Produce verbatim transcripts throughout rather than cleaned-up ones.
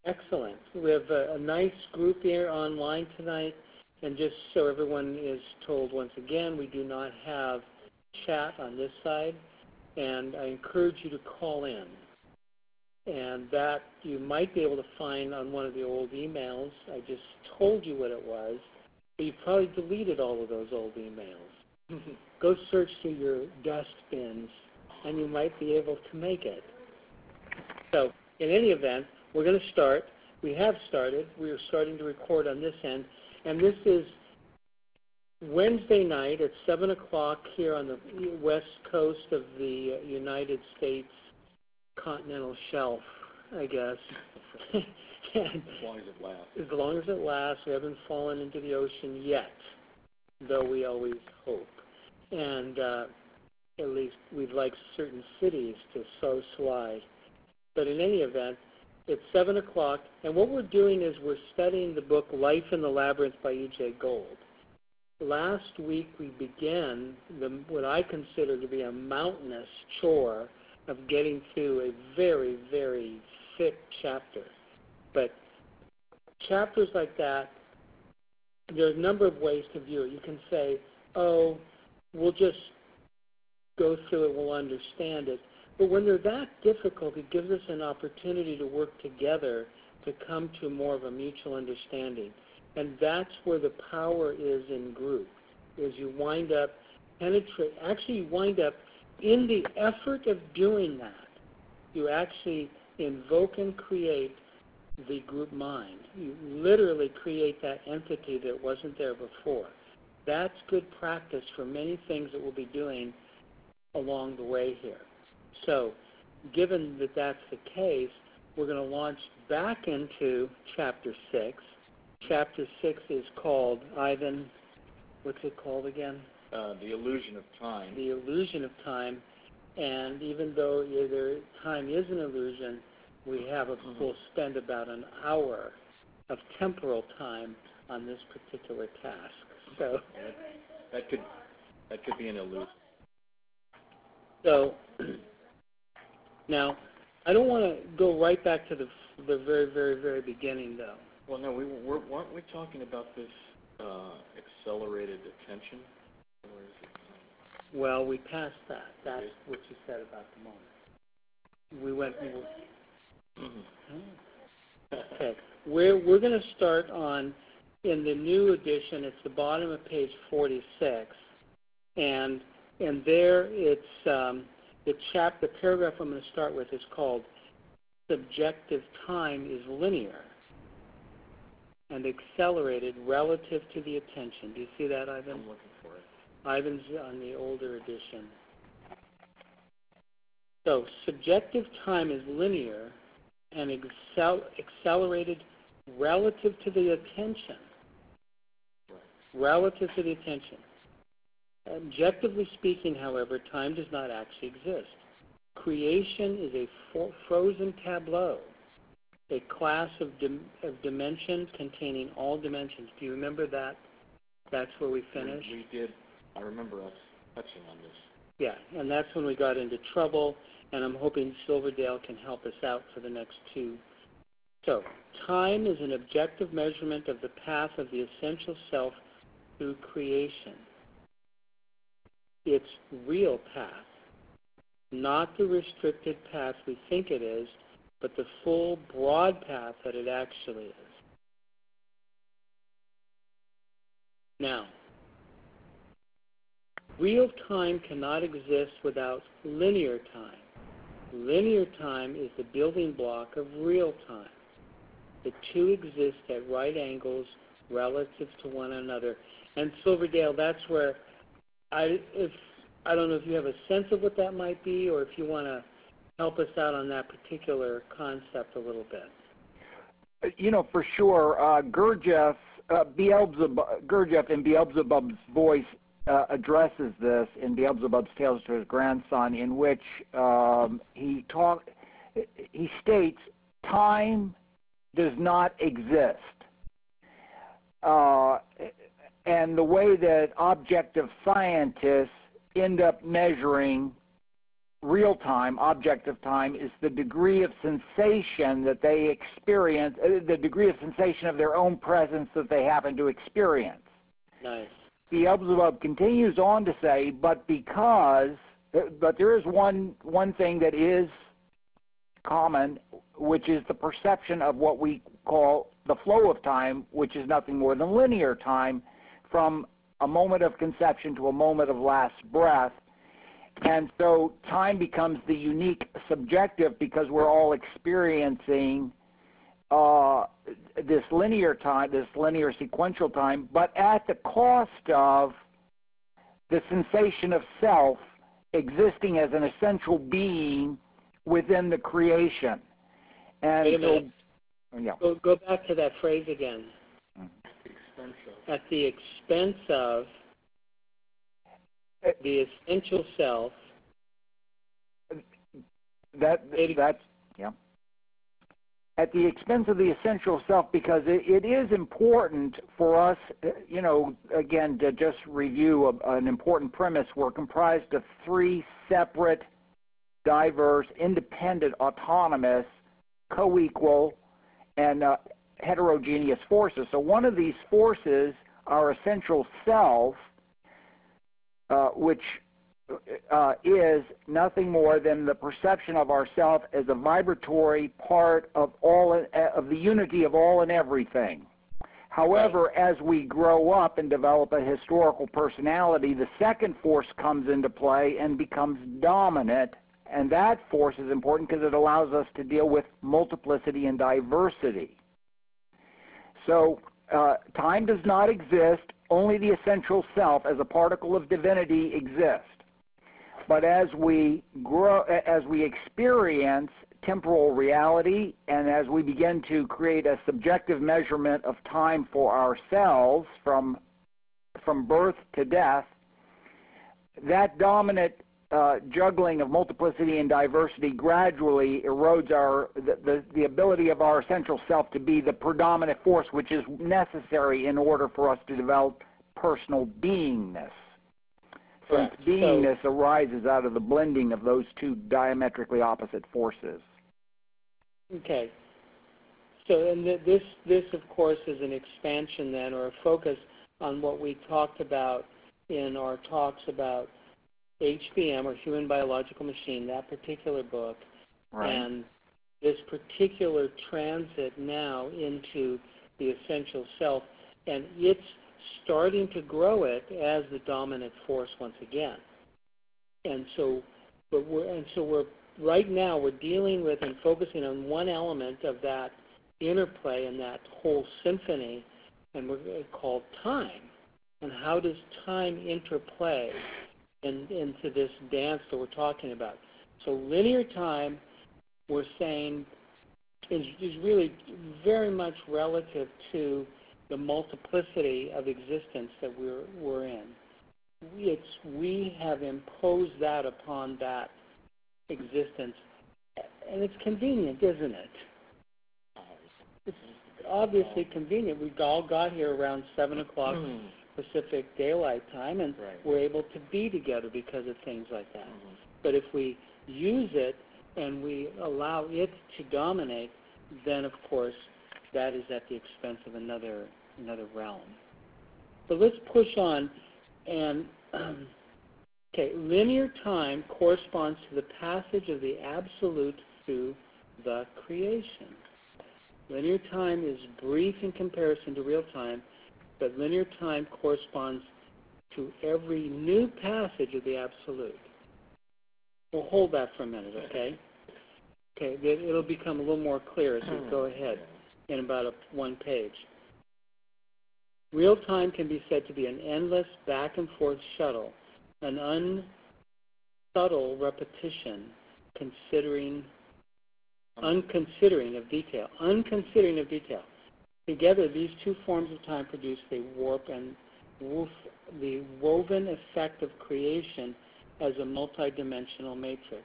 Excellent. We have a, a nice group here online tonight. And just so everyone is told once again, we do not have chat on this side. And I encourage you to call in. And that you might be able to find on one of the old emails. I just told you what it was. But you probably deleted all of those old emails. Go search through your dust bins, and you might be able to make it. So in any event, we're going to start. We have started. We are starting to record on this end. And this is Wednesday night at seven o'clock here on the west coast of the United States continental shelf, I guess. As long as it lasts. As long as it lasts. We haven't fallen into the ocean yet, though we always hope. And uh, at least we'd like certain cities to so slide. But in any event, it's seven o'clock, and what we're doing is we're studying the book Life in the Labyrinth by E J Gold. Last week we began the, what I consider to be a mountainous chore of getting through a very, very thick chapter. But chapters like that, there are a number of ways to view it. You can say, oh, we'll just go through it, we'll understand it. But when they're that difficult, it gives us an opportunity to work together to come to more of a mutual understanding. And that's where the power is in group, is you wind up penetrate, actually you wind up in the effort of doing that, you actually invoke and create the group mind. You literally create that entity that wasn't there before. That's good practice for many things that we'll be doing along the way here. So, given that that's the case, we're going to launch back into Chapter six. Chapter six is called, Ivan, what's it called again? Uh, the Illusion of Time. The Illusion of Time. And even though either time is an illusion, we have a, mm-hmm. we'll spend about an hour of temporal time on this particular task. So yeah, that could that could be an illusion. So now, I don't want to go right back to the the very, very, very beginning, though. Well, no, we were, weren't we talking about this uh, accelerated attention? Or is it, um, well, we passed that. That's what you said about the moment. We went. We were, mm-hmm. Okay, we're we're going to start on in the new edition. It's the bottom of page forty-six, and and there it's um, the chap. The paragraph I'm going to start with is called "Subjective Time is Linear and Accelerated Relative to the Attention." Do you see that, Ivan? I'm looking for it. Ivan's on the older edition. So, subjective time is linear and accel- accelerated relative to the attention. Relative to the attention. Objectively speaking, however, time does not actually exist. Creation is a fo- frozen tableau, a class of, dim- of dimensions containing all dimensions. Do you remember that? That's where we finished? We, we did. I remember us touching on this. Yeah, and that's when we got into trouble, and I'm hoping Silverdale can help us out for the next two. So, time is an objective measurement of the path of the essential self through creation. Its real path, not the restricted path we think it is, but the full, broad path that it actually is. Now, real time cannot exist without linear time. Linear time is the building block of real time. The two exist at right angles relative to one another. And Silverdale, that's where I, if, I don't know if you have a sense of what that might be, or if you want to help us out on that particular concept a little bit. You know, for sure, uh, Gurdjieff, uh, Beelzebub, Gurdjieff in Beelzebub's Voice uh, addresses this in Beelzebub's Tales to his grandson, in which um, he talk, he states, time does not exist. Uh, and the way that objective scientists end up measuring real time, objective time, is the degree of sensation that they experience, uh, the degree of sensation of their own presence that they happen to experience. Nice. Beelzebub continues on to say, but because, but there is one, one thing that is common, which is the perception of what we call the flow of time, which is nothing more than linear time from a moment of conception to a moment of last breath. And so time becomes the unique subjective because we're all experiencing uh, this linear time, this linear sequential time, but at the cost of the sensation of self existing as an essential being within the creation. And Wait a so, minute. yeah. Go, go back to that phrase again. Expensive. At the expense of the essential self. That, that's, yeah. At the expense of the essential self, because it, it is important for us, you know, again, to just review a, an important premise. We're comprised of three separate, diverse, independent, autonomous, co-equal, and uh, heterogeneous forces. So one of these forces, our essential self, uh, which uh, is nothing more than the perception of ourself as a vibratory part of all of the unity of all and everything. However, right. as we grow up and develop a historical personality, the second force comes into play and becomes dominant. And that force is important because it allows us to deal with multiplicity and diversity. So uh, time does not exist. Only the essential self as a particle of divinity exists. But as we grow, as we experience temporal reality, and as we begin to create a subjective measurement of time for ourselves from, from birth to death, that dominant Uh, juggling of multiplicity and diversity gradually erodes our the, the, the ability of our essential self to be the predominant force, which is necessary in order for us to develop personal beingness. Since Correct. beingness So, arises out of the blending of those two diametrically opposite forces. okay. So and th this, this, of course, is an expansion then, or a focus on what we talked about in our talks about H B M, or Human Biological Machine, that particular book, Right. and this particular transit now into the essential self, and it's starting to grow it as the dominant force once again. And so, but we're, and so we're right now we're dealing with and focusing on one element of that interplay and that whole symphony, and we're called time. And how does time interplay In, into this dance that we're talking about? So linear time, we're saying, is, is really very much relative to the multiplicity of existence that we're, we're in. It's, we have imposed that upon that existence, and it's convenient, isn't it? It's obviously convenient. We all got here around seven o'clock Pacific Daylight Time, and right. we're able to be together because of things like that. Mm-hmm. But if we use it and we allow it to dominate, then of course that is at the expense of another another realm. But let's push on. And um, okay, linear time corresponds to the passage of the absolute through the creation. Linear time is brief in comparison to real time, but linear time corresponds to every new passage of the absolute. We'll hold that for a minute, okay? Okay, it'll become a little more clear as we go ahead in about a, one page. Real time can be said to be an endless back and forth shuttle, an unsubtle repetition, considering, unconsidering of detail, unconsidering of detail. Together, these two forms of time produce the warp and woof, the woven effect of creation as a multidimensional matrix.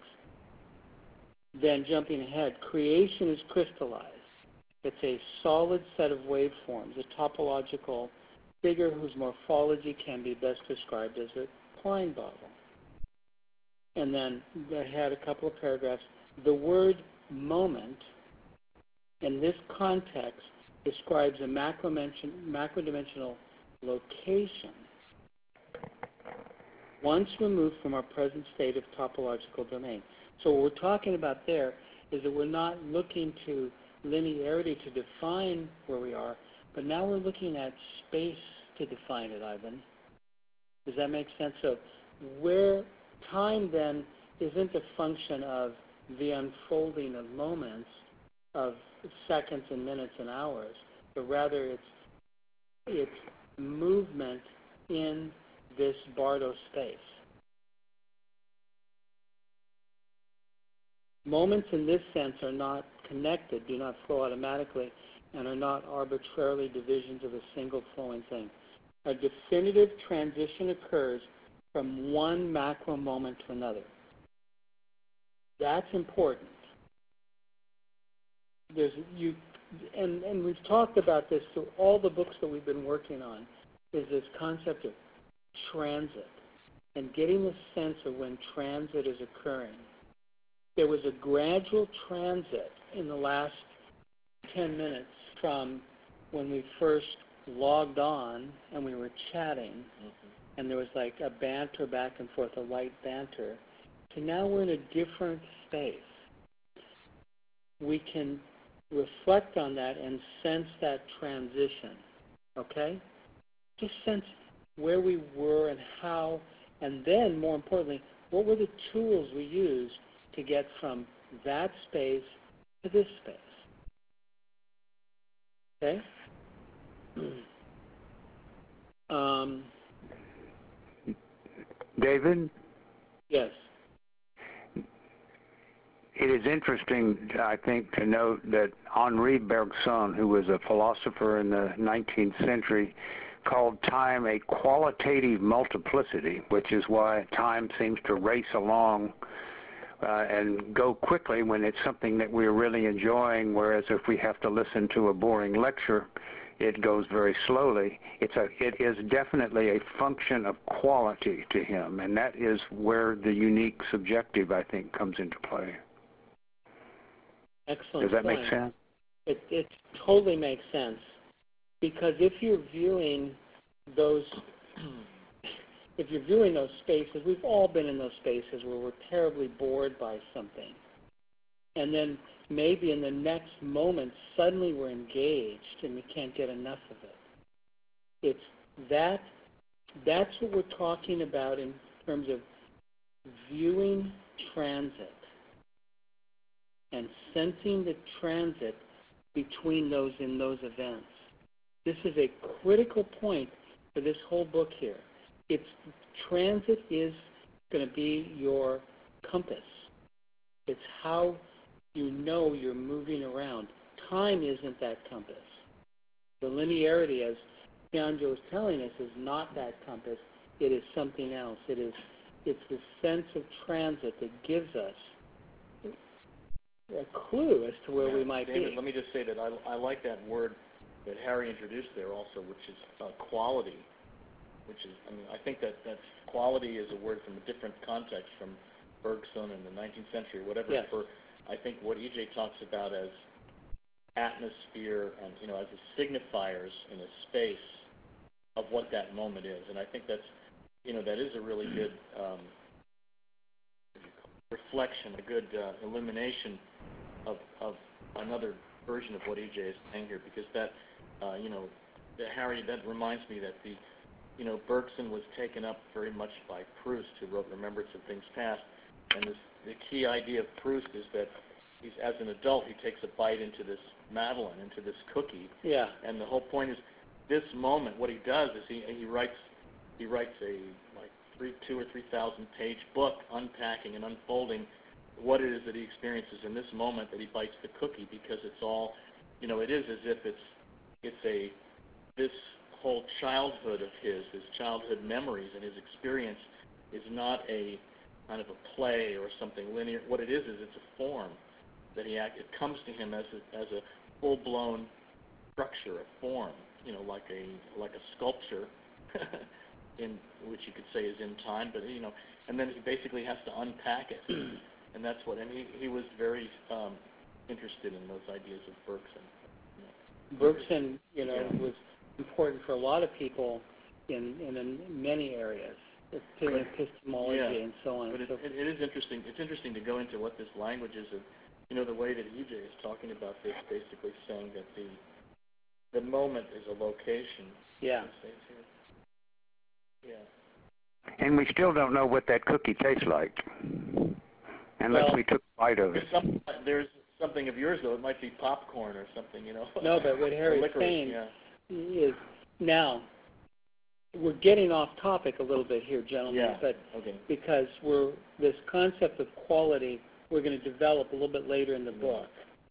Then, jumping ahead, creation is crystallized. It's a solid set of waveforms, a topological figure whose morphology can be best described as a Klein bottle. and then that had a couple of paragraphs. The word moment in this context describes a macro-dimensional location once removed from our present state of topological domain. So what we're talking about there is that we're not looking to linearity to define where we are, but now we're looking at space to define it, Ivan. Does that make sense? So where time then isn't a function of the unfolding of moments, of seconds and minutes and hours, but rather it's it's movement in this Bardo space. Moments in this sense are not connected, do not flow automatically, and are not arbitrarily divisions of a single flowing thing. A definitive transition occurs from one macro moment to another. That's important. There's you, and, and we've talked about this through all the books that we've been working on, is this concept of transit and getting the sense of when transit is occurring. There was a gradual transit in the last ten minutes from when we first logged on and we were chatting, mm-hmm. and there was like a banter back and forth, a light banter, to now we're in a different space. We can reflect on that and sense that transition, okay? Just sense where we were and how, and then, more importantly, what were the tools we used to get from that space to this space, okay? um, David? Yes. It is interesting, I think, to note that Henri Bergson, who was a philosopher in the nineteenth century, called time a qualitative multiplicity, which is why time seems to race along uh, and go quickly when it's something that we're really enjoying, whereas if we have to listen to a boring lecture, it goes very slowly. It's a, it is definitely a function of quality to him, and that is where the unique subjective, I think, comes into play. Excellent. Does that point. make sense? It, it totally makes sense. Because if you're viewing those, if you're viewing those spaces, we've all been in those spaces where we're terribly bored by something. And then maybe in the next moment, suddenly we're engaged and we can't get enough of it. It's that, that's what we're talking about in terms of viewing transit and sensing the transit between those in those events. This is a critical point for this whole book here. It's transit is going to be your compass. It's how you know you're moving around. Time isn't that compass. The linearity, as Pianjo was telling us, is not that compass. It is something else. It is, it's the sense of transit that gives us a clue as to where yeah, we might David, be. Let me just say that I, I like that word that Harry introduced there also, which is uh, quality, which is, I mean, I think that that's, quality is a word from a different context from Bergson in the nineteenth century, whatever. Yes. For, I think what E J talks about as atmosphere and, you know, as the signifiers in a space of what that moment is. And I think that's, you know, that is a really good um, reflection, a good uh, illumination of, of another version of what E J is saying here, because that, uh, you know, the, Harry, that reminds me that the, you know, Bergson was taken up very much by Proust, who wrote Remembrance of Things Past, and this, the key idea of Proust is that he's, as an adult, he takes a bite into this Madeleine, into this cookie, Yeah. and the whole point is this moment. What he does is he he writes he writes a like three, two or three thousand page book unpacking and unfolding what it is that he experiences in this moment that he bites the cookie, because it's all, you know, it is as if it's it's a this whole childhood of his, his childhood memories and his experience is not a kind of a play or something linear. What it is is it's a form that he act. It comes to him as a, as a full-blown structure, a form, you know, like a like a sculpture in which you could say is in time, but you know, and then he basically has to unpack it, and that's what. And he he was very um, interested in those ideas of Bergson. You know. Bergson, you know, Yeah. was important for a lot of people in in, in many areas, epistemology Yeah. and so on. But it, so, it, it is interesting. It's interesting to go into what this language is. Of, you know, the way that E J is talking about this, basically saying that the the moment is a location. yeah. It says here. Yeah. And we still don't know what that cookie tastes like, unless Well, we took a bite of it. There's, some, there's something of yours, though. It might be popcorn or something, you know. No, but what Or Harry's licorice, saying yeah. is now we're getting off topic a little bit here, gentlemen, Yeah. but Okay. because we're this concept of quality we're going to develop a little bit later in the book.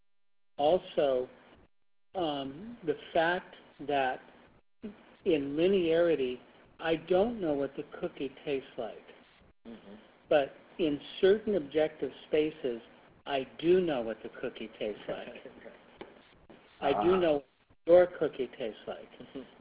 Also, um, the fact that in linearity, I don't know what the cookie tastes like, Mm-hmm. but in certain objective spaces, I do know what the cookie tastes like. I do know what your cookie tastes like.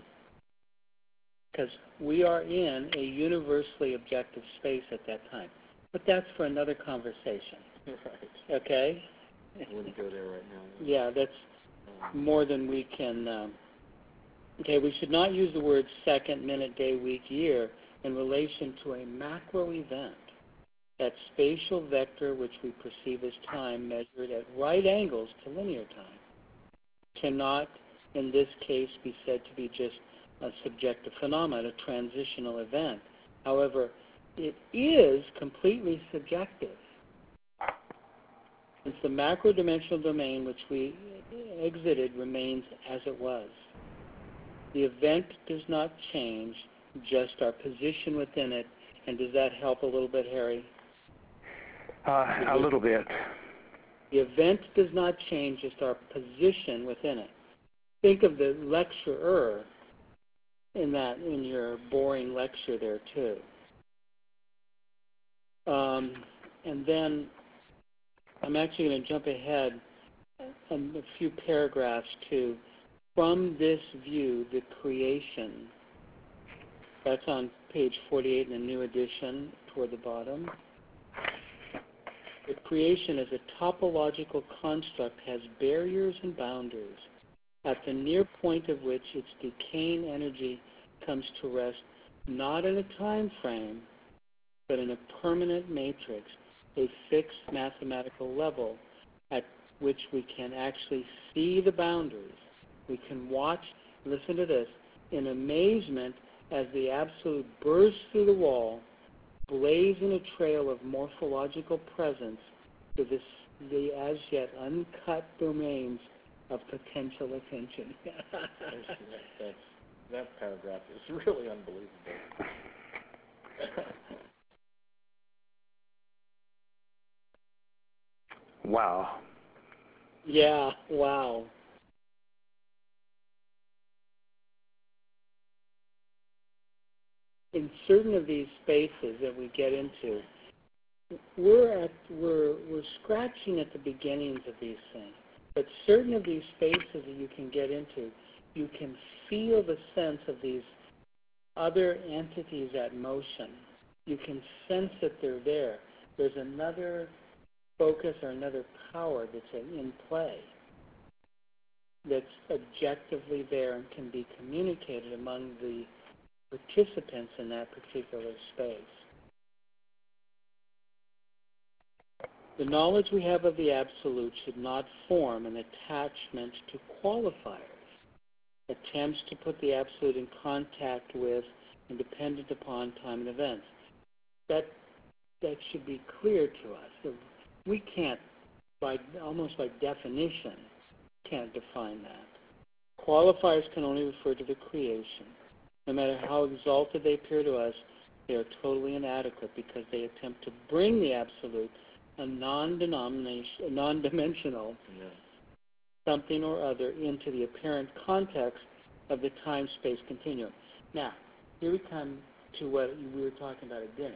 Because we are in a universally objective space at that time. But that's for another conversation. Right. Okay? I wouldn't go there right now. Yeah, that's Um, more than we can. Um, okay, we should not use the words second, minute, day, week, year in relation to a macro event, that spatial vector which we perceive as time measured at right angles to linear time, cannot, in this case, be said to be just a subjective phenomenon, a transitional event. However, it is completely subjective, since the macro-dimensional domain which we exited remains as it was. The event does not change, just our position within it. And does that help a little bit, Harry? Uh, a little bit. The event does not change, just our position within it. Think of the lecturer in that, in your boring lecture there too. Um, and then I'm actually going to jump ahead a, a few paragraphs to, from this view, the creation. That's on page forty-eight in the new edition, toward the bottom. The creation as a topological construct has barriers and boundaries, at the near point of which its decaying energy comes to rest not in a time frame, but in a permanent matrix, a fixed mathematical level at which we can actually see the boundaries. We can watch, listen to this, in amazement as the Absolute bursts through the wall, blazing a trail of morphological presence to this, the as yet uncut domains of potential attention. that's, that's, that paragraph is really unbelievable. Wow. Yeah, wow. In certain of these spaces that we get into, we're at we're we're scratching at the beginnings of these things. But certain of these spaces that you can get into, you can feel the sense of these other entities at motion. You can sense that they're there. There's another focus or another power that's in play, that's objectively there and can be communicated among the participants in that particular space. The knowledge we have of the Absolute should not form an attachment to qualifiers, attempts to put the Absolute in contact with and dependent upon time and events. That, that should be clear to us. We can't, by almost by definition, can't define that. Qualifiers can only refer to the creation. No matter how exalted they appear to us, they are totally inadequate because they attempt to bring the Absolute, a non-denomination, a non-dimensional Yeah. something or other, into the apparent context of the time-space continuum. Now, here we come to what we were talking about at dinner.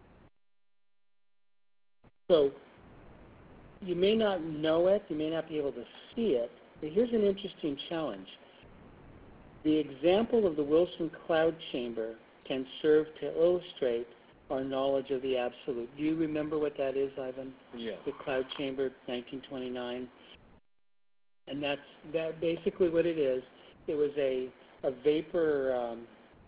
So, you may not know it, you may not be able to see it, but here's an interesting challenge. The example of the Wilson cloud chamber can serve to illustrate our knowledge of the absolute. Do you remember what that is, Ivan? Yeah. The cloud chamber, nineteen twenty-nine. And that's that basically what it is. It was a, a vapor, um,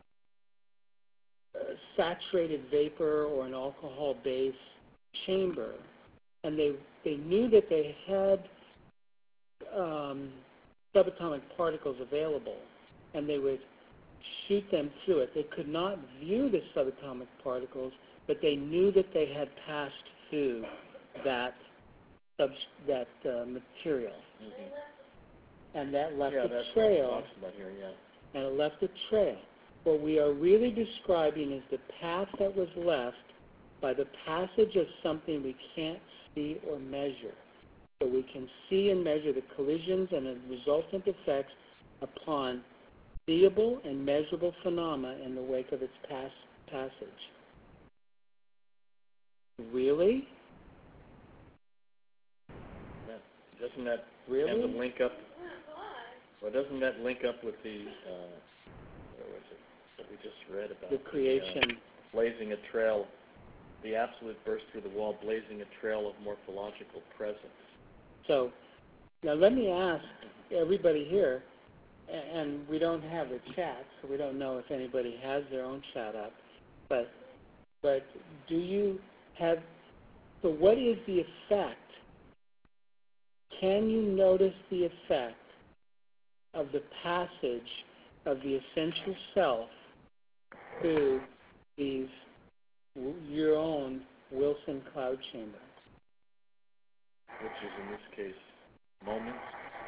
a saturated vapor or an alcohol-based chamber. And they, they knew that they had um, subatomic particles available, and they would shoot them through it. They could not view the subatomic particles, but they knew that they had passed through that sub, that uh, material. Mm-hmm. And that left yeah, a that's trail. what it talks about here, yeah. And it left a trail. What we are really describing is the path that was left by the passage of something we can't see or measure. So we can see and measure the collisions and the resultant effects upon seeable and measurable phenomena in the wake of its pass passage. Really? That, doesn't that Really? tend to link up? Well, doesn't that link up with the, uh, what was it that we just read about? The creation. The, uh, blazing a trail, the absolute burst through the wall, blazing a trail of morphological presence. So, now let me ask everybody here, and we don't have a chat, so we don't know if anybody has their own chat up, but, but do you have, so what is the effect? Can you notice the effect of the passage of the essential self through these, your own Wilson cloud chamber? Which is, in this case, moments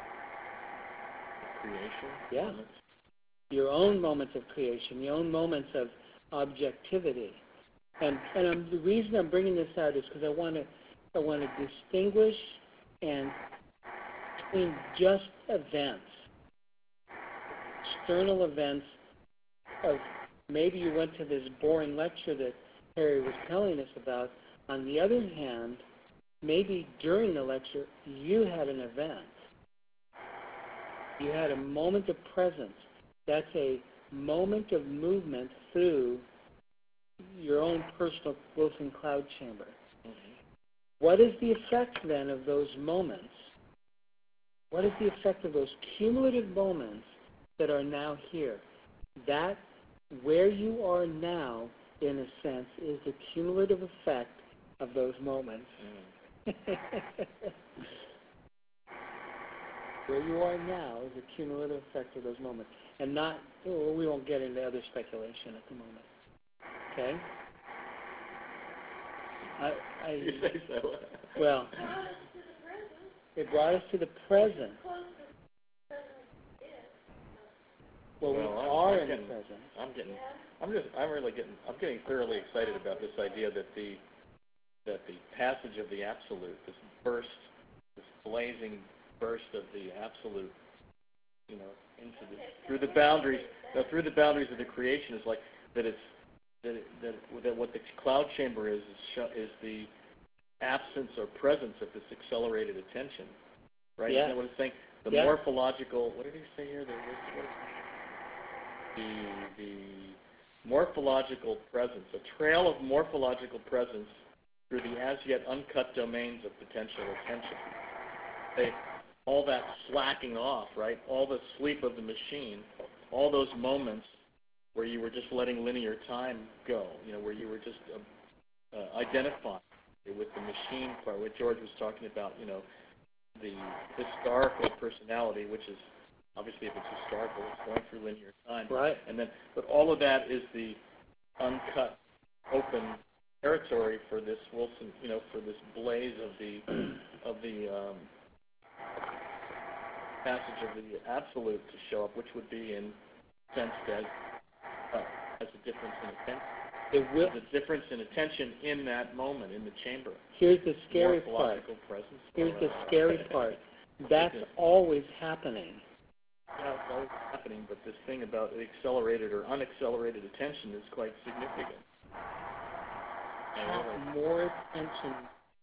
of creation? Yeah. Moments. Your own moments of creation, your own moments of objectivity. And, and I'm, the reason I'm bringing this out is because I want to I want to distinguish and between just events, external events of maybe you went to this boring lecture that Harry was telling us about. On the other hand, maybe during the lecture you had an event. You had a moment of presence. That's a moment of movement through your own personal Wilson cloud chamber. Mm-hmm. What is the effect then of those moments? What is the effect of those cumulative moments that are now here? That, where you are now, in a sense, is the cumulative effect of those moments. Mm. Where you are now is the cumulative effect of those moments. And not, oh, we won't get into other speculation at the moment. Okay? I, I, You say so. well, it brought us to the present. Well, we Well, I'm- are I'm in the getting- present. I'm getting, I'm just, I'm really getting, I'm getting thoroughly excited about this idea that the, that the passage of the absolute, this burst, this blazing burst of the absolute, you know, into the, through the boundaries, no, through the boundaries of the creation is like that. It's that it, that, that what the cloud chamber is is, sh is the absence or presence of this accelerated attention, right? Yeah. Isn't that what it's saying? The Yeah. morphological. What did he say here? There was, what, the the morphological presence, a trail of morphological presence through the as yet uncut domains of potential attention. They, all that slacking off, right? All the sleep of the machine, all those moments where you were just letting linear time go, you know, where you were just uh, uh, identifying with the machine part, what George was talking about, you know, the historical personality, which is obviously, if it's historical, it's going through linear time. Right. And then, but all of that is the uncut, open territory for this Wilson, you know, for this blaze of the of the um, passage of the absolute to show up, which would be in sense as uh, as a difference in attention. It will, There's a difference in attention in that moment in the chamber. here's the scary part. Morphological presence. Here's the Uh, scary part. That's always happening. Yeah, it's always happening, but this thing about accelerated or unaccelerated attention is quite significant. Have more attention.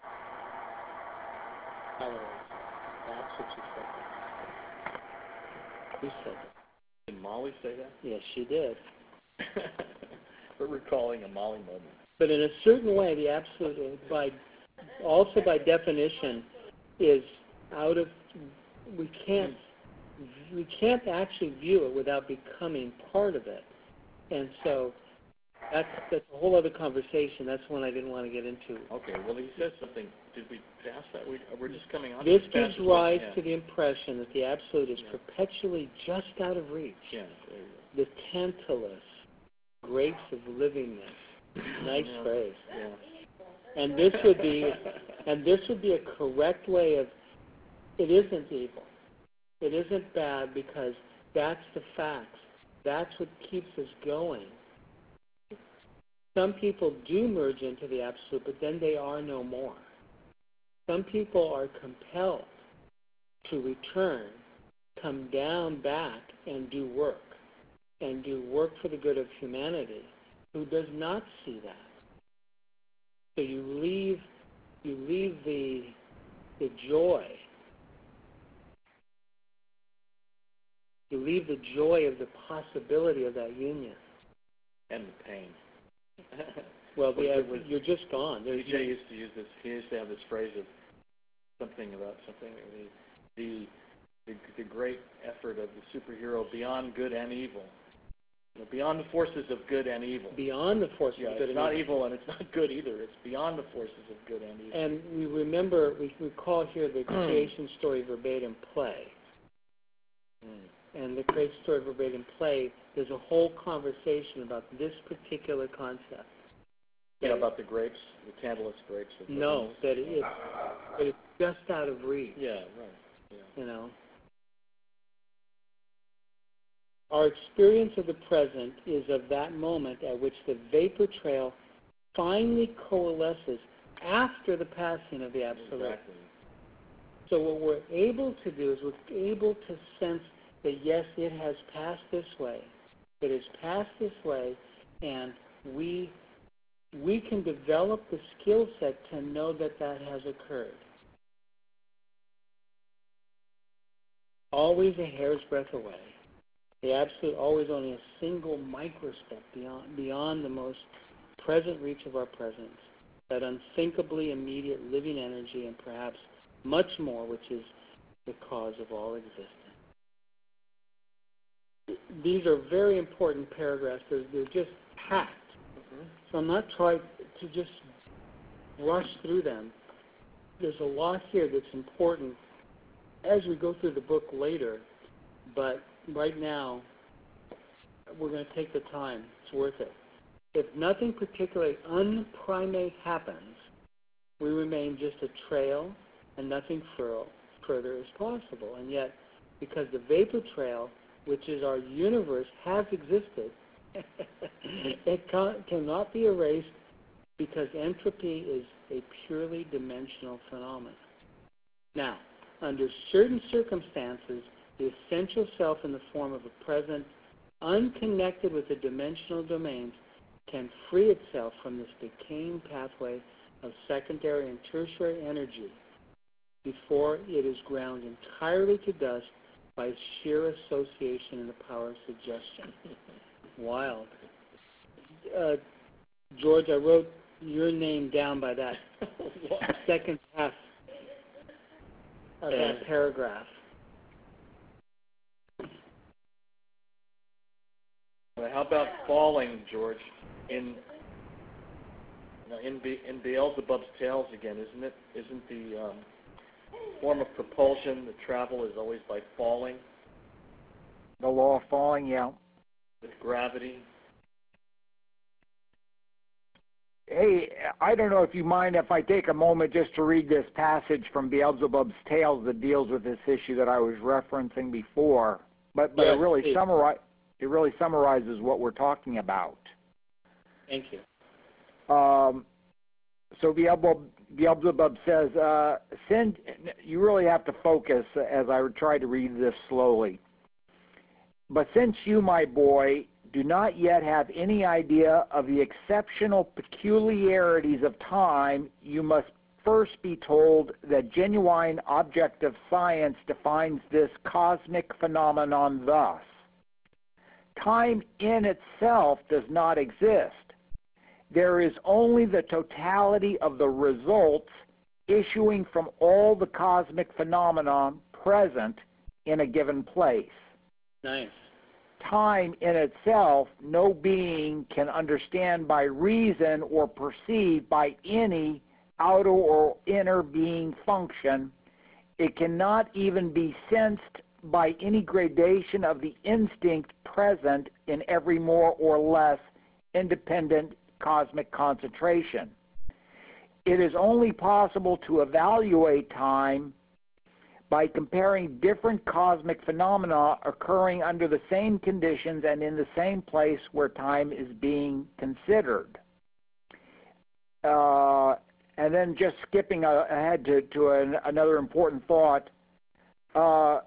Calories. That's what you said. Who said that? Did Molly say that? Yes, she did. We're recalling a Molly moment. But in a certain way, the absolute, by also by definition, is out of. We can't. We can't actually view it without becoming part of it, and so that's that's a whole other conversation. That's one I didn't want to get into. Okay. Well, he says something. Did we pass that? We, we're just coming on. This to gives passage. rise Yeah. to the impression that the absolute is Yeah. perpetually just out of reach. Yeah. There you The Tantalus, grapes of livingness. Nice Yeah. phrase. go. Yeah. And this would be, and this would be a correct way of. It isn't evil. It isn't bad because that's the facts. That's what keeps us going. Some people do merge into the absolute, but then they are no more. Some people are compelled to return, come down back, and do work, and do work for the good of humanity, who does not see that. So you leave, you leave the, the joy. You leave the joy of the possibility of that union. And the pain. Well, Well, yeah, it was- you're just gone. There's D J used to use this. He used to have this phrase of something about something. The the the, the great effort of the superhero beyond good and evil. You know, beyond the forces of good and evil. beyond the forces Yeah, of good it's and not evil. evil and it's not good either. It's beyond the forces of good and evil. And we remember, we recall here the creation story verbatim play. Mm. And the creation story verbatim play, there's a whole conversation about this particular concept. Yeah, about the grapes, the Tantalus grapes. Of No, livingness. that it, that it's just out of reach. Yeah, right. Yeah. You know. Our experience of the present is of that moment at which the vapor trail finally coalesces after the passing of the absolute. Exactly. So what we're able to do is we're able to sense that yes, it has passed this way. It has passed this way, and we we can develop the skill set to know that that has occurred. Always a hair's breadth away. The absolute always only a single microstep beyond beyond the most present reach of our presence. That unthinkably immediate living energy and perhaps much more, which is the cause of all existence. These are very important paragraphs. They're, they're just packed. Mm-hmm. So I'm not trying to just rush through them. There's a lot here that's important as we go through the book later, but right now we're going to take the time. It's worth it. If nothing particularly unprimate happens, we remain just a trail and nothing further is possible. And yet, because the vapor trail, which is our universe, has existed, it can, cannot be erased because entropy is a purely dimensional phenomenon. Now, under certain circumstances, the essential self in the form of a present, unconnected with the dimensional domains, can free itself from this decaying pathway of secondary and tertiary energy before it is ground entirely to dust by sheer association and the power of suggestion. Wild. Uh, George, I wrote your name down by that second half of that paragraph. Well, how about falling, George? In you know, in, Be, in Beelzebub's tales again, isn't it? Isn't the um, form of propulsion, the travel is always by falling The law of falling, yeah. with gravity? Hey, I don't know if you mind if I take a moment just to read this passage from Beelzebub's Tales that deals with this issue that I was referencing before, but, but Yes, it really please. summari- it really summarizes what we're talking about. Thank you. Um, so Beelzebub, Beelzebub says, uh, send, you really have to focus as I try to read this slowly. But since you, my boy, do not yet have any idea of the exceptional peculiarities of time, you must first be told that genuine objective science defines this cosmic phenomenon thus. Time in itself does not exist. There is only the totality of the results issuing from all the cosmic phenomena present in a given place. Nice. Time in itself, no being can understand by reason or perceive by any outer or inner being function. It cannot even be sensed by any gradation of the instinct present in every more or less independent cosmic concentration. It is only possible to evaluate time by comparing different cosmic phenomena occurring under the same conditions and in the same place where time is being considered. Uh, and then just skipping ahead to, to an, another important thought, uh,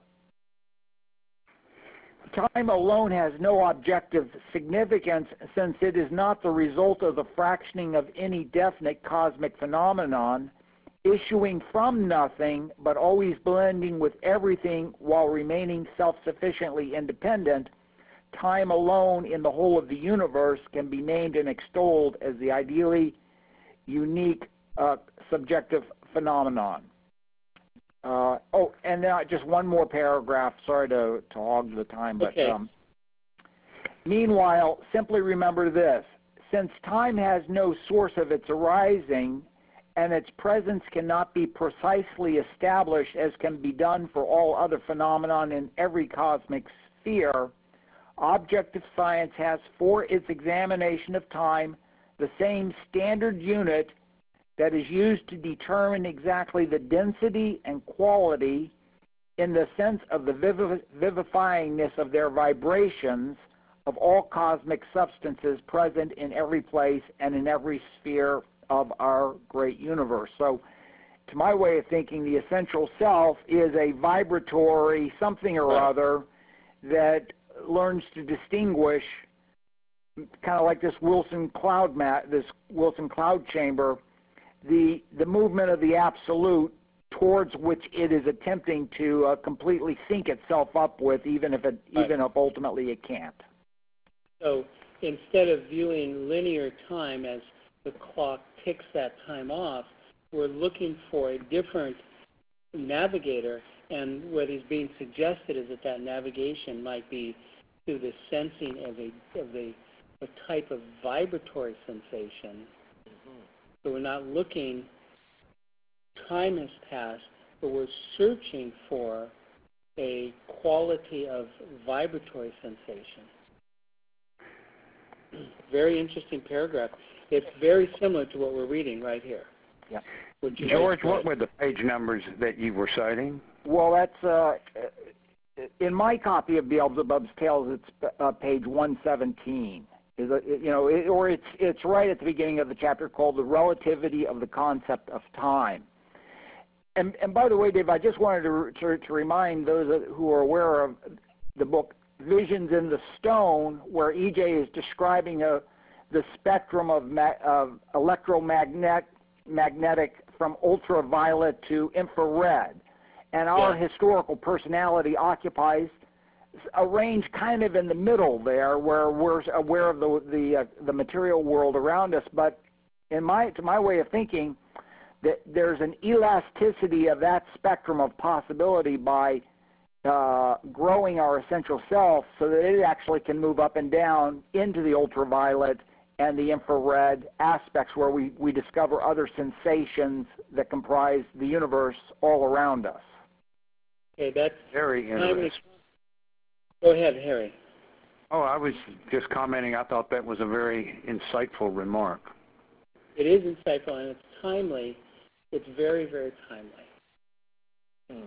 time alone has no objective significance since it is not the result of the fractioning of any definite cosmic phenomenon, issuing from nothing but always blending with everything while remaining self-sufficiently independent. Time alone in the whole of the universe can be named and extolled as the ideally unique uh, subjective phenomenon. Uh, oh, and now just one more paragraph. Sorry to, to hog the time, but okay. um, meanwhile, simply remember this. Since time has no source of its arising, and its presence cannot be precisely established as can be done for all other phenomena in every cosmic sphere, objective science has for its examination of time the same standard unit that is used to determine exactly the density and quality in the sense of the viviv vivifyingness of their vibrations of all cosmic substances present in every place and in every sphere of our great universe. So, to my way of thinking, the essential self is a vibratory something or right. other that learns to distinguish, kind of like this Wilson cloud mat, this Wilson cloud chamber, the the movement of the absolute towards which it is attempting to uh, completely sync itself up with, even if it right. even if ultimately it can't. So instead of viewing linear time as the clock ticks that time off, we're looking for a different navigator, and what is being suggested is that that navigation might be through the sensing of a of a, a type of vibratory sensation. Mm-hmm. So we're not looking, time has passed, but we're searching for a quality of vibratory sensation. Very interesting paragraph. It's very similar to what we're reading right here. Yeah. George, what were the page numbers that you were citing? Well, that's uh, in my copy of Beelzebub's Tales. It's uh, page one seventeen. Is a, you know, it, or it's it's right at the beginning of the chapter called "The Relativity of the Concept of Time." And and by the way, Dave, I just wanted to to, to remind those who are aware of the book Visions in the Stone, where E J is describing a the spectrum of, ma of electromagnetic magnetic from ultraviolet to infrared. And our yeah. historical personality occupies a range kind of in the middle there, where we're aware of the the, uh, the material world around us. But in my to my way of thinking, that there's an elasticity of that spectrum of possibility by uh, growing our essential self, so that it actually can move up and down into the ultraviolet and the infrared aspects, where we, we discover other sensations that comprise the universe all around us. Okay, that's very interesting. Go ahead, Harry. Oh, I was just commenting. I thought that was a very insightful remark. It is insightful, and it's timely. It's very, very timely. Hmm.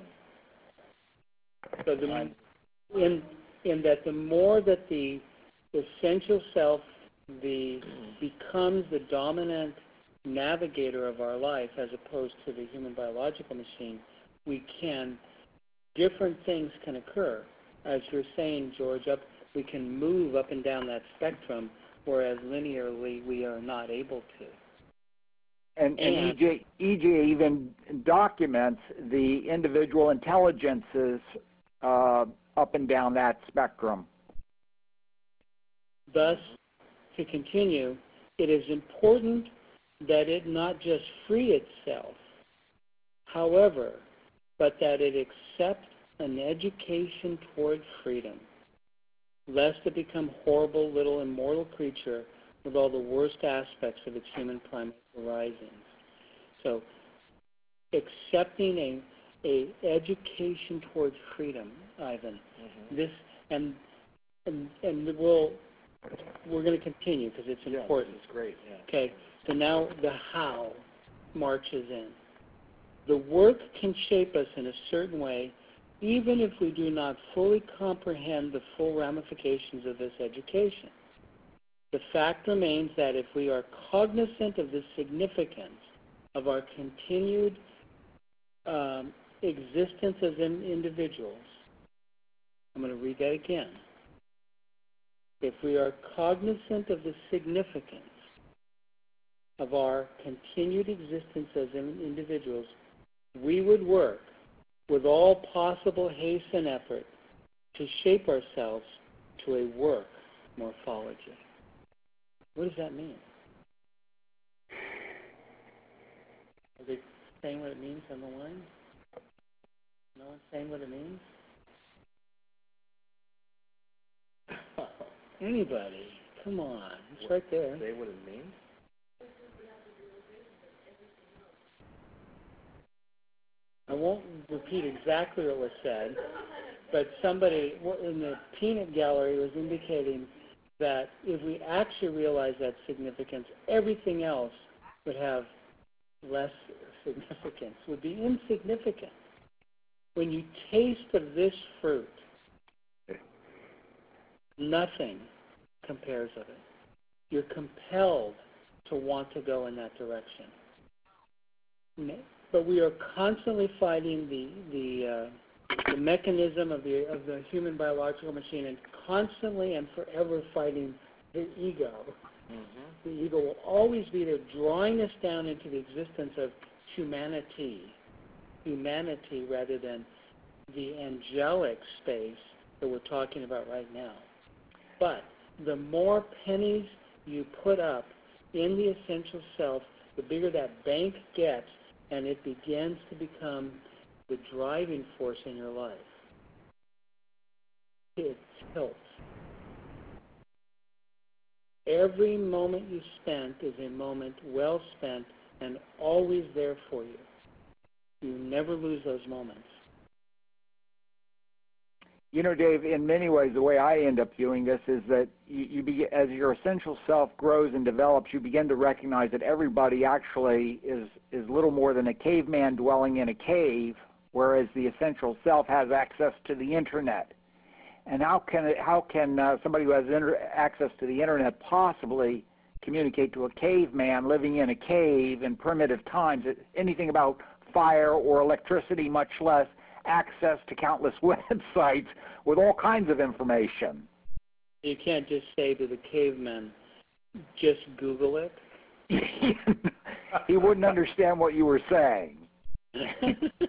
So the, in, in that the more that the essential self the, becomes the dominant navigator of our life as opposed to the human biological machine, we can, different things can occur. As you're saying, George, up, we can move up and down that spectrum, whereas linearly we are not able to. And, and, and E J, E J even documents the individual intelligences uh, up and down that spectrum. Thus, to continue, it is important that it not just free itself, however, but that it accept an education toward freedom, lest it become horrible little immortal creature with all the worst aspects of its human primate arisings. So, accepting a, a education towards freedom, Ivan. Mm-hmm. This and and and we'll we're going to continue because it's yeah, important. It's great. Yeah. Okay. So now the how marches in. The work can shape us in a certain way, even if we do not fully comprehend the full ramifications of this education. The fact remains that if we are cognizant of the significance of our continued um, existence as in individuals, I'm going to read that again. If we are cognizant of the significance of our continued existence as in individuals, we would work with all possible haste and effort to shape ourselves to a work morphology. What does that mean? Are they saying what it means on the line? No one's saying what it means? Anybody? Come on. It's right there. Say what it means? I won't repeat exactly what was said, but somebody in the peanut gallery was indicating that if we actually realize that significance, everything else would have less significance, would be insignificant. When you taste of this fruit, nothing compares of it. You're compelled to want to go in that direction. But we are constantly fighting the the, uh, the mechanism of the of the human biological machine, and constantly and forever fighting the ego. Mm-hmm. The ego will always be there, drawing us down into the existence of humanity, humanity rather than the angelic space that we're talking about right now. But the more pennies you put up in the essential self, the bigger that bank gets, and it begins to become the driving force in your life. It tilts. Every moment you spent is a moment well spent and always there for you. You never lose those moments. You know, Dave, in many ways, the way I end up viewing this is that you, you be, as your essential self grows and develops, you begin to recognize that everybody actually is, is little more than a caveman dwelling in a cave, whereas the essential self has access to the Internet. And how can, it, how can uh, somebody who has inter- access to the Internet possibly communicate to a caveman living in a cave in primitive times anything about fire or electricity, much less access to countless websites with all kinds of information? You can't just say to the caveman, just Google it. He wouldn't understand what you were saying. But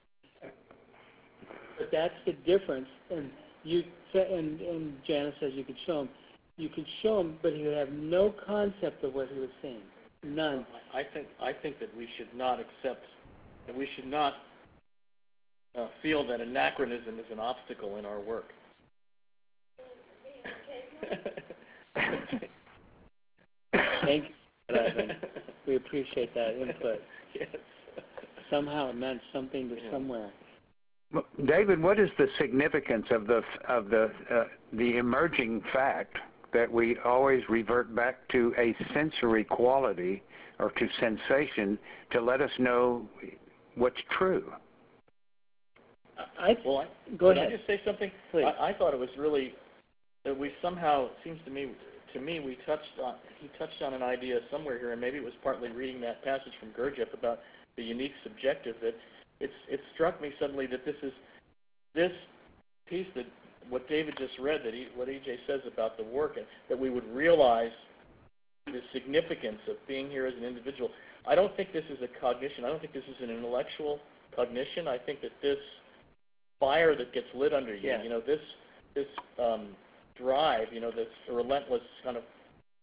that's the difference. And you and, and Janice says you could show him. You could show him, but he would have no concept of what he was saying. None. I think I think that we should not accept that we should not Uh, feel that anachronism is an obstacle in our work. Thank you, Ivan. We appreciate that input. Yes. Somehow it meant something to yeah. somewhere. Well, David, what is the significance of the of the uh, the emerging fact that we always revert back to a sensory quality or to sensation to let us know what's true? I, well, I, go can ahead. I just say something? Please. I, I thought it was really that we somehow, it seems to me, to me, we touched on, he touched on an idea somewhere here, and maybe it was partly reading that passage from Gurdjieff about the unique subjective, that it's, it struck me suddenly that this is, this piece that, what David just read, that he, what E J says about the work, and that we would realize the significance of being here as an individual. I don't think this is a cognition. I don't think this is an intellectual cognition. I think that this fire that gets lit under you, yeah. you know, this this um, drive, you know, this relentless kind of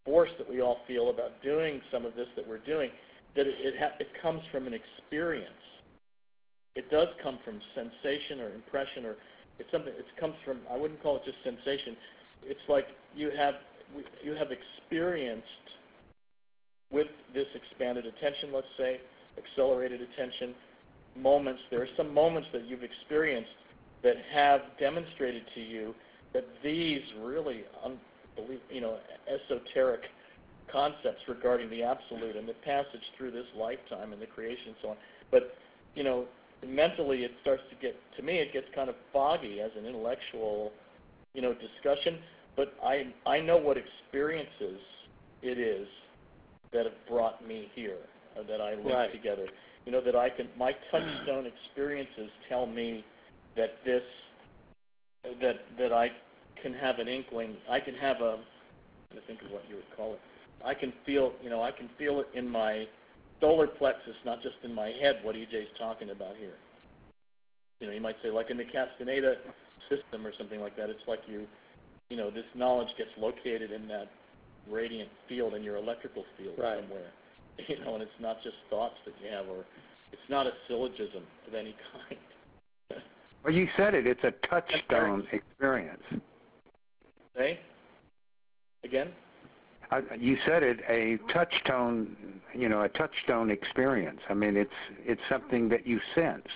force that we all feel about doing some of this that we're doing, that it it, ha- it comes from an experience. It does come from sensation or impression, or it's something. It comes from, I wouldn't call it just sensation. It's like you have you have experienced with this expanded attention, let's say, accelerated attention moments. There are some moments that you've experienced that have demonstrated to you that these really unbelievable, you know, esoteric concepts regarding the absolute and the passage through this lifetime and the creation and so on. But, you know, mentally it starts to get, to me, it gets kind of foggy as an intellectual, you know, discussion. But I I know what experiences it is that have brought me here, uh, that I link Right. together. You know, that I can, my touchstone experiences tell me that this, that that I can have an inkling, I can have a, I think of what you would call it, I can feel, you know, I can feel it in my solar plexus, not just in my head, what E J's talking about here. You know, you might say, like in the Castaneda system or something like that, it's like you, you know, this knowledge gets located in that radiant field in your electrical field Right. somewhere. You know, and it's not just thoughts that you have, or it's not a syllogism of any kind. Well, you said it. It's a touchstone experience. Say? Again? Uh, you said it, a touchstone, you know, a touchstone experience. I mean, it's it's something that you sense.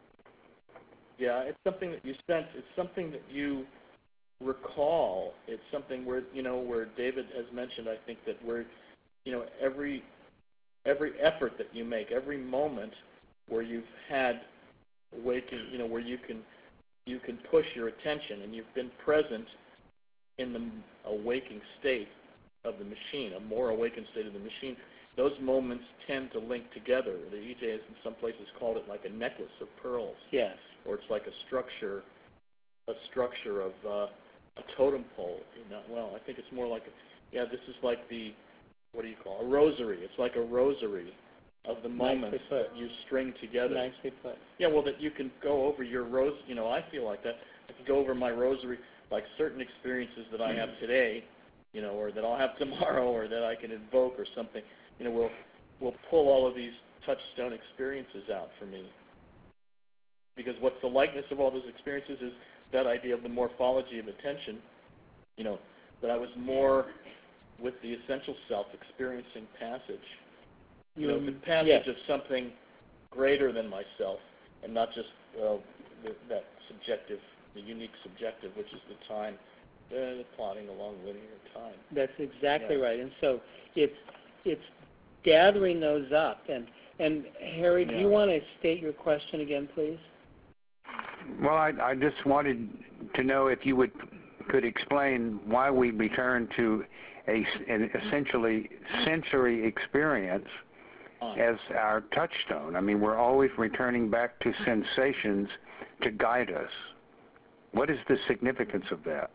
Yeah, it's something that you sense. It's something that you recall. It's something where, you know, where David has mentioned, I think, that we're, you know, every every effort that you make, every moment where you've had waking, you know, where you can you can push your attention and you've been present in the awaking state of the machine, a more awakened state of the machine, those moments tend to link together. The E J has in some places called it like a necklace of pearls. Yes. Or it's like a structure, a structure of uh, a totem pole. You know, well, I think it's more like, a, yeah, this is like the, what do you call it? A rosary. It's like a rosary of the moments that you string together. Nicely put. Yeah, well, that you can go over your rose. You know, I feel like that. I can go over my rosary, like certain experiences that I have today, you know, or that I'll have tomorrow, or that I can invoke, or something. You know, we'll we'll pull all of these touchstone experiences out for me. Because what's the likeness of all those experiences is that idea of the morphology of attention. You know, that I was more with the essential self experiencing passage. You know, the passage yes. of something greater than myself, and not just uh, the, that subjective, the unique subjective, which is the time, uh, plodding along linear time. That's exactly Yeah. right. And so it's it's gathering those up. And and Harry, do Yeah. you want to state your question again, please? Well, I, I just wanted to know if you would could explain why we return to a, an essentially sensory experience as our touchstone. I mean, we're always returning back to sensations to guide us. What is the significance of that?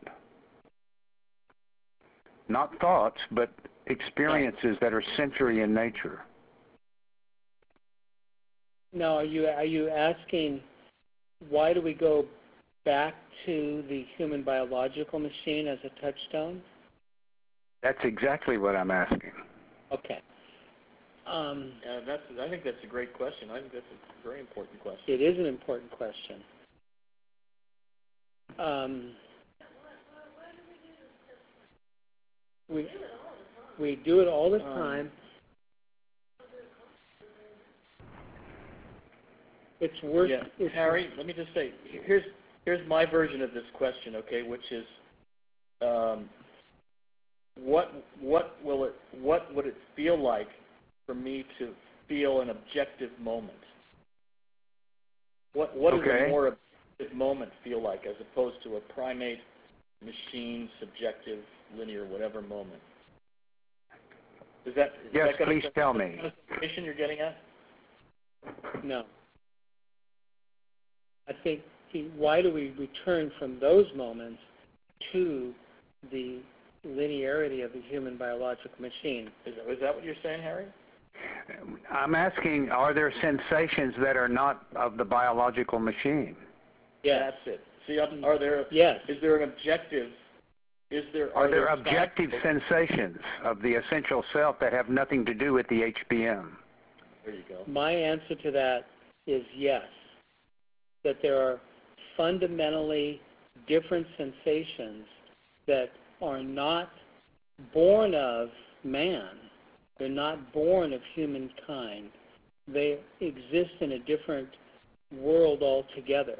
Not thoughts, but experiences that are sensory in nature. Now, are you are you asking why do we go back to the human biological machine as a touchstone? That's exactly what I'm asking. Okay. Um, Uh, that's, I think that's a great question. I think that's a very important question. it is an important question. Um, we we do it all the time. It's worth. Yeah, It's Harry, let me just say, here's here's my version of this question, okay, which is, um, what what will it what would it feel like for me to feel an objective moment? What what Okay. does a more objective moment feel like as opposed to a primate, machine, subjective, linear, whatever moment? Is that is Yes, that kind please of, tell is that me. kind of situation you're getting at? No. I think, he, why do we return from those moments to the linearity of the human biological machine? Is that, is that what you're saying, Harry? I'm asking, are there sensations that are not of the biological machine? Yes. That's it. See, are there? Yes. Is there an objective Is there Are are there there objective signs- sensations of the essential self that have nothing to do with the H B M? There you go. My answer to that is yes, that there are fundamentally different sensations that are not born of man. They're not born of humankind. They exist in a different world altogether.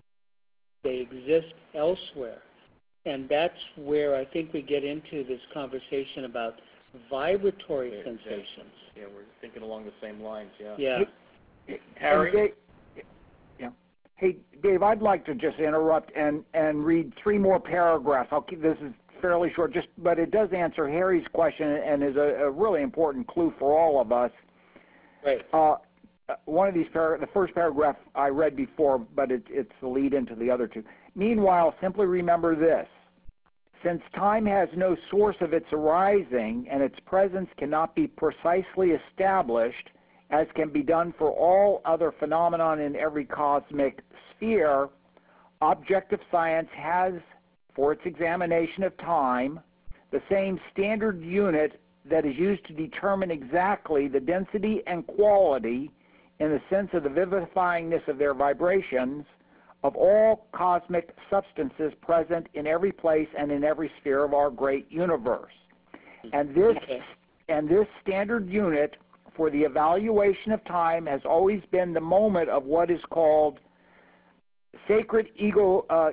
They exist elsewhere. And that's where I think we get into this conversation about vibratory Yeah, sensations. Yeah, we're thinking along the same lines. Yeah. Yeah. Harry? And Dave, yeah. Hey, Dave, I'd like to just interrupt and, and read three more paragraphs. I'll keep this is fairly short, just but it does answer Harry's question and is a, a really important clue for all of us. Right. Uh, one of these par- the first paragraph I read before, but it, it's the lead into the other two. Meanwhile, simply remember this. Since time has no source of its arising and its presence cannot be precisely established, as can be done for all other phenomenon in every cosmic sphere, objective science has, for its examination of time, the same standard unit that is used to determine exactly the density and quality, in the sense of the vivifyingness of their vibrations, of all cosmic substances present in every place and in every sphere of our great universe. And this, Okay. and this standard unit for the evaluation of time has always been the moment of what is called sacred ego, uh,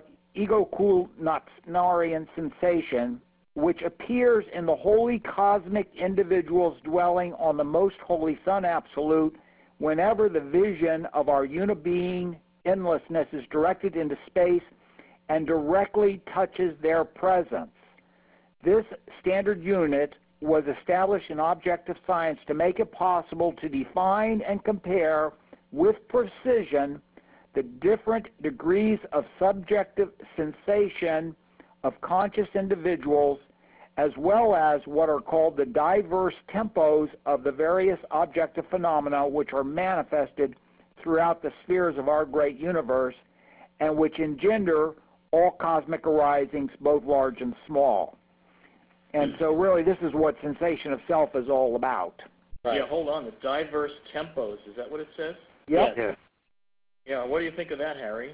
ego-coolnarian sensation, which appears in the holy cosmic individuals dwelling on the most holy Sun Absolute whenever the vision of our unibeing endlessness is directed into space and directly touches their presence. This standard unit was established in objective science to make it possible to define and compare with precision the different degrees of subjective sensation of conscious individuals, as well as what are called the diverse tempos of the various objective phenomena which are manifested throughout the spheres of our great universe and which engender all cosmic arisings, both large and small. And so really this is what sensation of self is all about. Right. Yeah, hold on. The diverse tempos, is that what it says? Yep. Yes. Yeah, what do you think of that, Harry?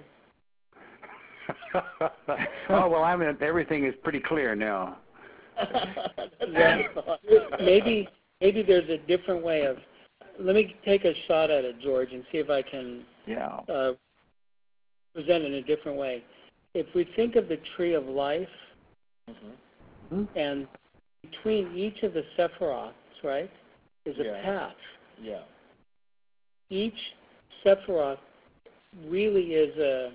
Oh, well, I mean, everything is pretty clear now. Yeah. maybe maybe there's a different way of. Let me take a shot at it, George, and see if I can Yeah. uh, present it in a different way. If we think of the tree of life, Mm-hmm. and between each of the sephiroths, right, is a Yeah. path. Yeah. Each sephiroth really is a.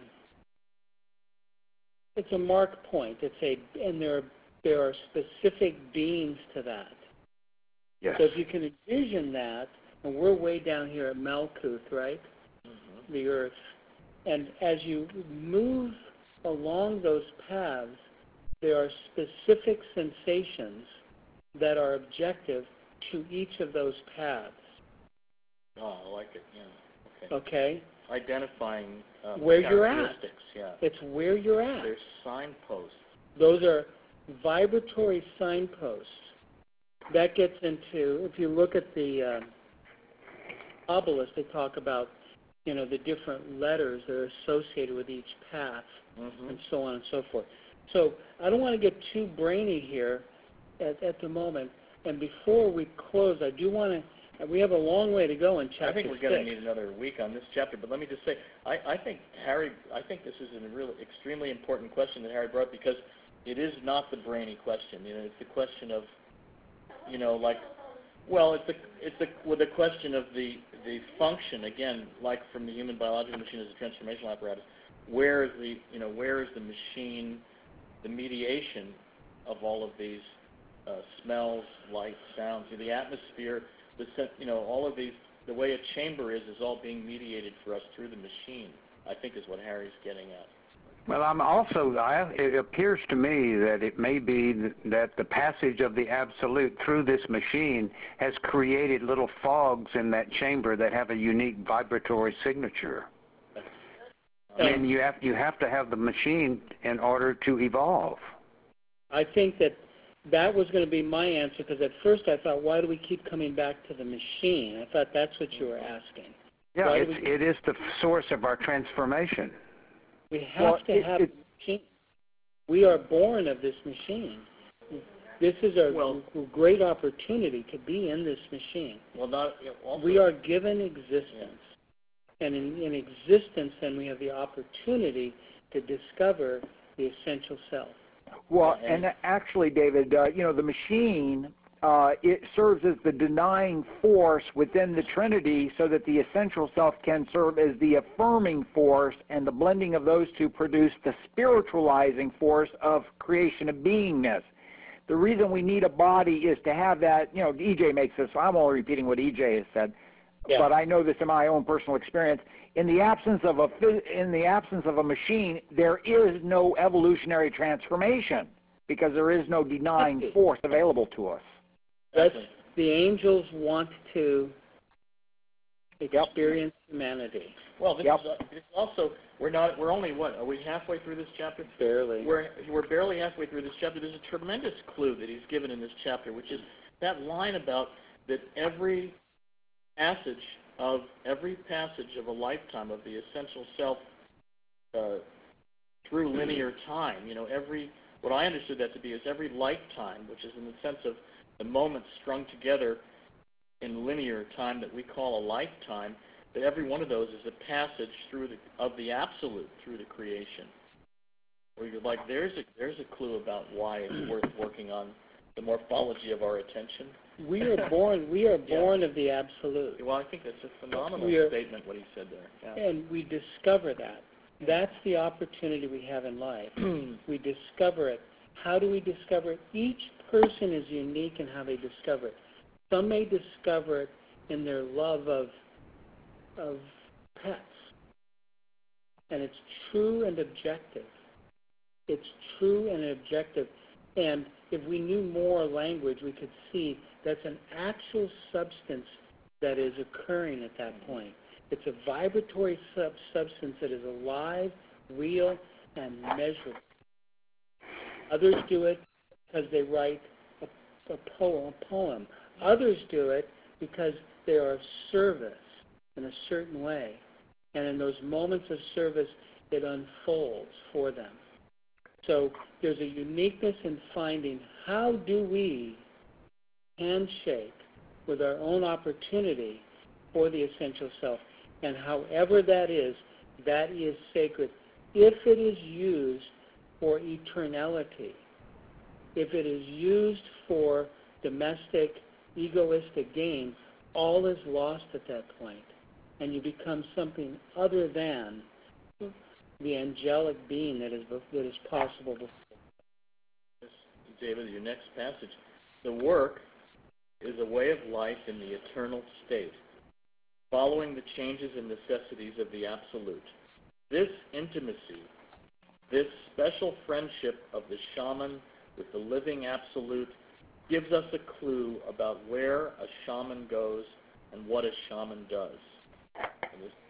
It's a mark point. It's a, and there are, there are specific beings to that. Yes. So if you can envision that, and we're way down here at Malkuth, right? Mm-hmm. The Earth. And as you move along those paths, there are specific sensations that are objective to each of those paths. Oh, I like it. Yeah. Okay. Okay? Identifying um, Where you're at. characteristics. Yeah. It's where you're at. There's signposts. Those are vibratory signposts. That gets into, if you look at the uh, obelisk, they talk about, you know, the different letters that are associated with each path, Mm-hmm. and so on and so forth. So I don't want to get too brainy here at, at the moment. And before we close, I do want to, we have a long way to go in chapter I think we're six. going to need another week on this chapter, but let me just say, I, I think Harry, I think this is a really extremely important question that Harry brought, because it is not the brainy question. You know, it's the question of, you know, like, well, it's the it's the well, the question of the the function again, like from the human biological machine as a transformational apparatus. Where is the you know where is the machine, the mediation of all of these uh, smells, lights, sounds, the atmosphere, the sen- you know all of these. The way a chamber is is all being mediated for us through the machine. I think is what Harry's getting at. Well, I'm also, I, it appears to me that it may be th- that the passage of the Absolute through this machine has created little fogs in that chamber that have a unique vibratory signature. I mean, you have, you have to have the machine in order to evolve. I think that that was going to be my answer, because at first I thought, why do we keep coming back to the machine? I thought that's what you were asking. Yeah, Why do it's, we- it is the source of our transformation. We have Well, to it- have it- a machine. We are born of this machine. This is a Well- great opportunity to be in this machine. Well, not you know, also, We are given existence. And in, in existence, then we have the opportunity to discover the essential self. Well, And- and actually, David, uh, you know, the machine, uh, it serves as the denying force within the Trinity so that the essential self can serve as the affirming force, and the blending of those two produce the spiritualizing force of creation of beingness. The reason we need a body is to have that, you know, E J makes this, so I'm only repeating what E J has said, Yeah. but I know this in my own personal experience. In the absence of a phys- in the absence of a machine, there is no evolutionary transformation because there is no denying force available to us. That's, Exactly. the angels want to experience humanity. Well, this Yep. is uh, it's also we're not we're only what are we halfway through this chapter? Barely. We're we're barely halfway through this chapter. There's a tremendous clue that he's given in this chapter, which is that line about that every passage of every passage of a lifetime of the essential self uh, through linear time. You know, every what I understood that to be is every lifetime, which is in the sense of the moments strung together in linear time that we call a lifetime. That every one of those is a passage through the of the absolute through the creation. Where you're like, there's a there's a clue about why it's worth working on the morphology of our attention. We are born. We are Yeah. born of the absolute, Well, I think that's a phenomenal We are- statement what he said there. Yeah. and we discover that. That's the opportunity we have in life. We discover it. How do we discover it? Each person is unique in how they discover it. Some may discover it in their love of of pets, and it's true and objective. It's true and objective. And if we knew more language, we could see that's an actual substance that is occurring at that point. It's a vibratory sub- substance that is alive, real, and measurable. Others do it because they write a, a, poem, a poem. Others do it because they are of service in a certain way. And in those moments of service, it unfolds for them. So there's a uniqueness in finding how do we handshake with our own opportunity for the essential self. And however that is, that is sacred. If it is used for eternality, if it is used for domestic, egoistic gain, all is lost at that point. And you become something other than the angelic being that is that is possible before. David, your next passage. The work is a way of life in the eternal state, following the changes and necessities of the absolute. This intimacy, this special friendship of the shaman with the living absolute gives us a clue about where a shaman goes and what a shaman does. And this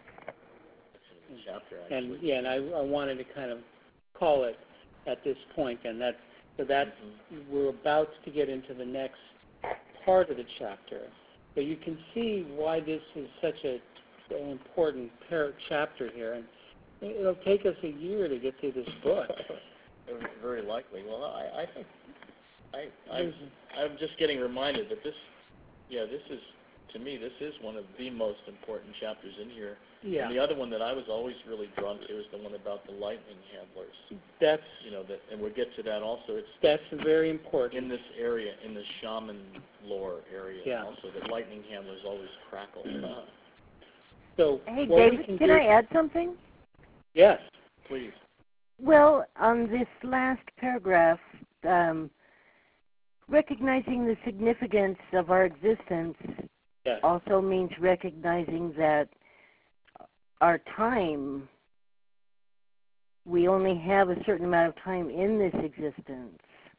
is the chapter, actually. And yeah, and I, I wanted to kind of call it at this point, and that so that Mhm. we're about to get into the next part of the chapter. But you can see why this is such a, an important par- chapter here, and it'll take us a year to get through this book. Very likely. Well, I, I think I, I'm, I'm just getting reminded that this, yeah, this is, to me, this is one of the most important chapters in here. Yeah, And the other one that I was always really drawn to is the one about the lightning handlers. that's You know, that, and we'll get to that also. It's that's very important. in this area, in the shaman lore area, Yeah. also that lightning handlers always crackle. Uh, So Hey, what we David, can can do, I add something? yes, please. Well, on this last paragraph, um, recognizing the significance of our existence yes, also means recognizing that our time, we only have a certain amount of time in this existence.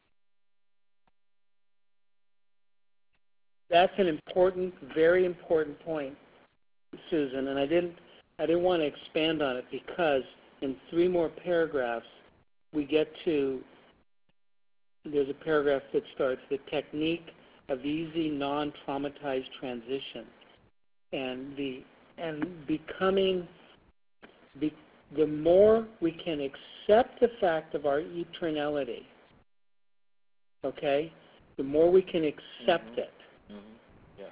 that's an important, very important point, Susan. And I didn't, I didn't want to expand on it because in three more paragraphs we get to there's a paragraph that starts, the technique of easy, non-traumatized transition. And the and becoming, be, the more we can accept the fact of our eternality, okay, the more we can accept mm-hmm. it. Mm-hmm. Yes.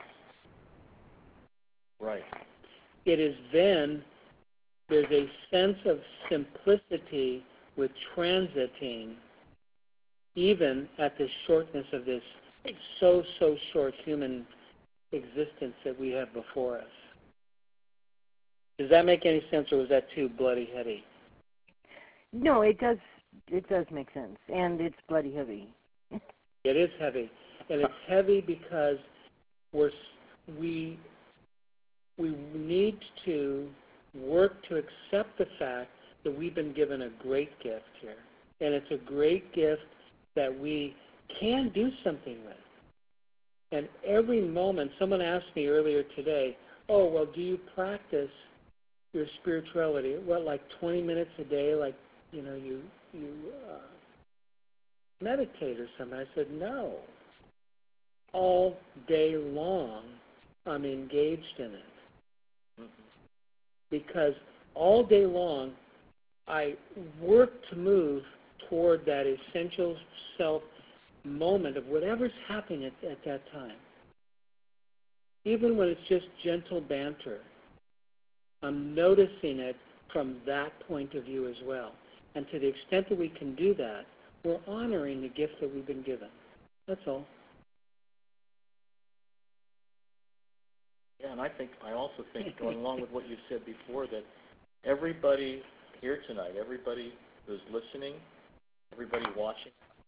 Right. It is then, there's a sense of simplicity with transiting, even at the shortness of this so, so short human existence that we have before us. Does that make any sense, or was that too bloody heady? No, it does. It does make sense, and it's bloody heavy. It is heavy, and it's heavy because we're we we need to work to accept the fact that we've been given a great gift here, and it's a great gift that we can do something with. And every moment, someone asked me earlier today, "Oh, well, do you practice your spirituality? What, like twenty minutes a day, like you know, you you uh, meditate or something?" I said, "No. All day long, I'm engaged in it, mm-hmm. because all day long, I work to move toward that essential self moment of whatever's happening at, at that time. Even when it's just gentle banter, I'm noticing it from that point of view as well. And to the extent that we can do that, we're honoring the gift that we've been given. That's all." Yeah, and I think I also think, going along with what you said before, that everybody here tonight, everybody who's listening, everybody watching,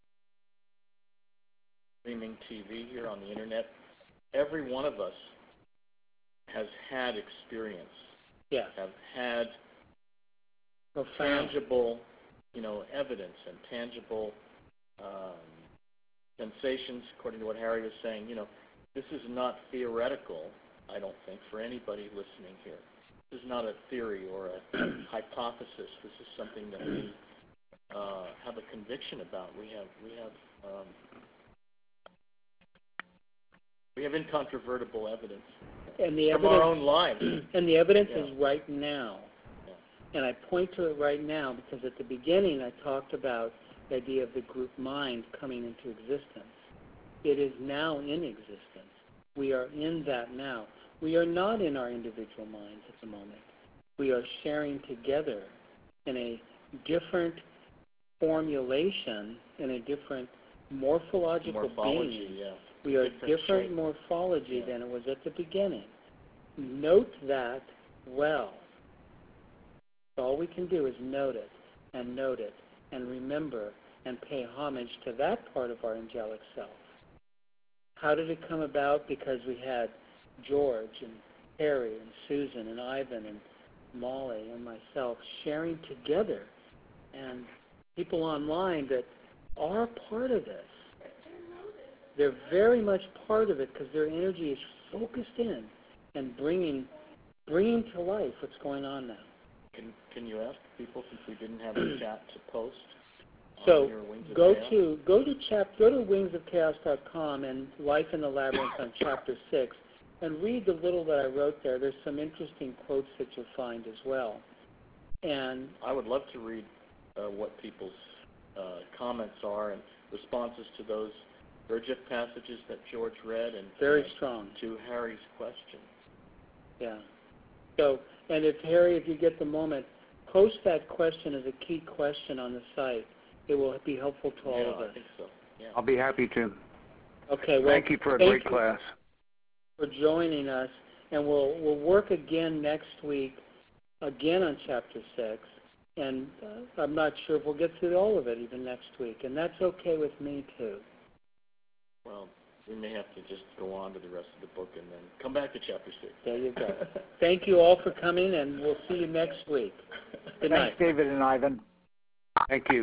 streaming T V here on the internet, every one of us has had experience. Yeah. Have had Profound. tangible, you know, evidence and tangible um, sensations. According to what Harry was saying, you know, this is not theoretical. I don't think, for anybody listening here. This is not a theory or a hypothesis. This is something that we uh, have a conviction about. We have we have um, we have incontrovertible evidence And the from evidence, our own lives. And the evidence Yeah. is right now. Yeah. And I point to it right now because at the beginning I talked about the idea of the group mind coming into existence. It is now in existence. We are in that now. We are not in our individual minds at the moment. We are sharing together in a different formulation, in a different morphological Morphology, being. yeah. We are Different different shape. morphology Yeah. than it was at the beginning. Note that well. All we can do is note it and note it and remember and pay homage to that part of our angelic self. How did it come about? Because we had George and Harry and Susan and Ivan and Molly and myself sharing together, and people online that are part of this. They're very much part of it because their energy is focused in and bringing bringing to life what's going on now. Can Can you ask people, since we didn't have a chat, to post So on your Wings of go Chaos? to go to chap go to wings of chaos dot com and Life in the Labyrinth on chapter six and read the little that I wrote there. There's some interesting quotes that you'll find as well. And I would love to read uh, what people's uh, comments are and responses to those Gurdjieff passages that George read, and very uh, strong. to Harry's question. Yeah. So, and if Harry, if you get the moment, post that question as a key question on the site. It will be helpful to all yeah, of us. I think so. Yeah. I'll be happy to. Okay. Well, Thank you for a thank great you class. for joining us, and we'll we'll work again next week, again on chapter six, and uh, I'm not sure if we'll get through all of it even next week, and that's okay with me too. Well, we may have to just go on to the rest of the book and then come back to chapter six. There you go. Thank you all for coming, and we'll see you next week. Good night. Thanks, David and Ivan. Thank you.